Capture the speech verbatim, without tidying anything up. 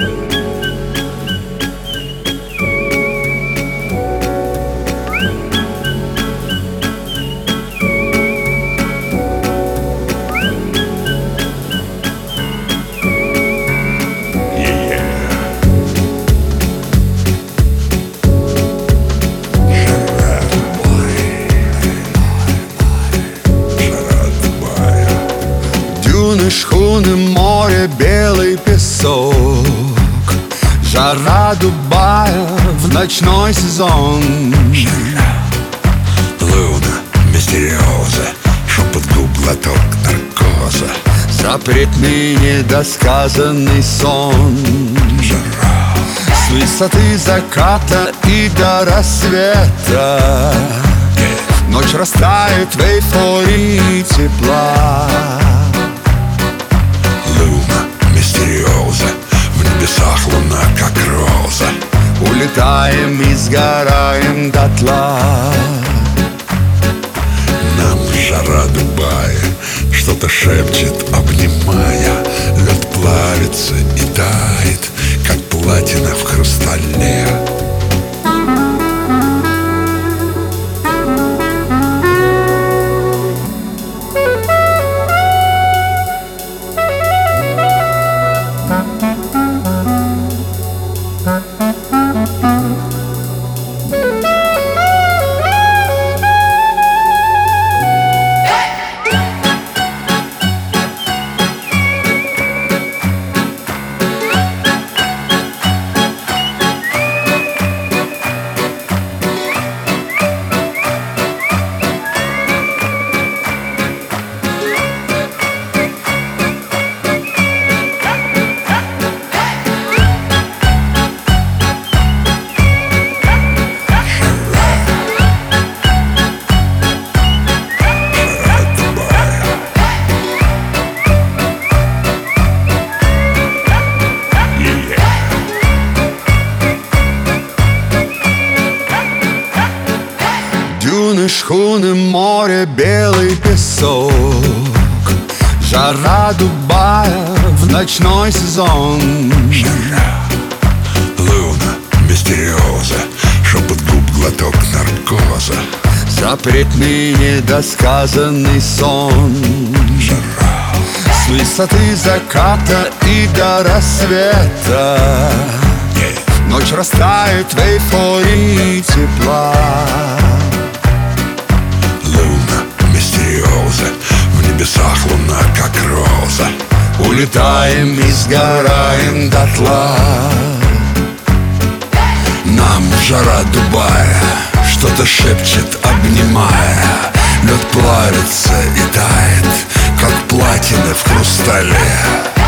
Шхуны, море, белый песок, жара Дубая в ночной сезон. Луна, мистериоза, шепот губ, глоток наркоза. Запретный недосказанный сон. Жара. С высоты заката и до рассвета ночь растает в эйфории тепла. Мистериоза, в небесах луна, как роза. Улетаем и сгораем дотла. Нам жара Дубая что-то шепчет, обнимая. Лед плавится и тает, как платина в хрустале. Дюны, шхуны, море, белый песок, жара Дубая в ночной сезон. Жара. Луна, мистериоза, шепот губ, глоток наркоза. Запретный недосказанный сон. Жара. С высоты заката и до рассвета ночь растает в эйфории тепла. В небесах луна, как роза. Улетаем и сгораем дотла. Нам жара Дубая что-то шепчет, обнимая. Лед плавится и тает, как платина в хрустале.